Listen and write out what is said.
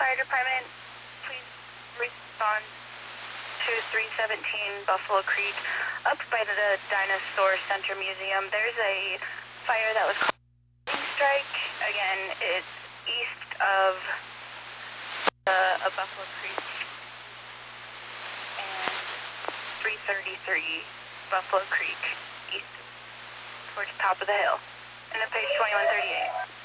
Fire Department, please respond to 317 Buffalo Creek, up by the Dinosaur Center Museum. There's a fire that was called Strike. Again, it's east of Buffalo Creek and 333 Buffalo Creek, east towards the top of the hill. And then page 2138.